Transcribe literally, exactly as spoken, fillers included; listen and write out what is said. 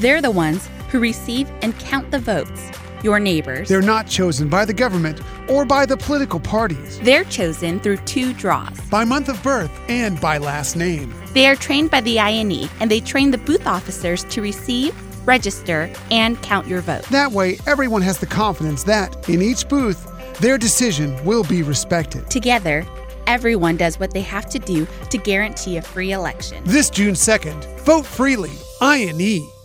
They're the ones who receive and count the votes. Your neighbors. They're not chosen by the government or by the political parties. They're chosen through two draws. By month of birth and by last name. They are trained by the I N E, and they train the booth officers to receive, register, and count your vote. That way, everyone has the confidence that, in each booth, their decision will be respected. Together, everyone does what they have to do to guarantee a free election. This June second, vote freely. I N E.